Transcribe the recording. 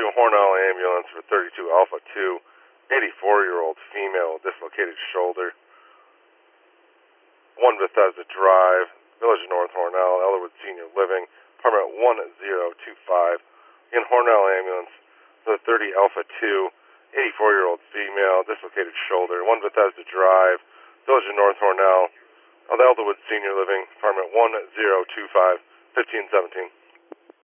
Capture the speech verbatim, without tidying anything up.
to Hornell Ambulance for thirty-two Alpha two, eighty-four-year-old female, dislocated shoulder. one Bethesda Drive, Village of North Hornell, Ellerwood Senior Living, apartment one zero two five. In Hornell Ambulance for thirty Alpha two, eighty-four-year-old female, dislocated shoulder. one Bethesda Drive, Village of North Hornell, Elderwood Senior Living, apartment one zero two five, fifteen seventeen.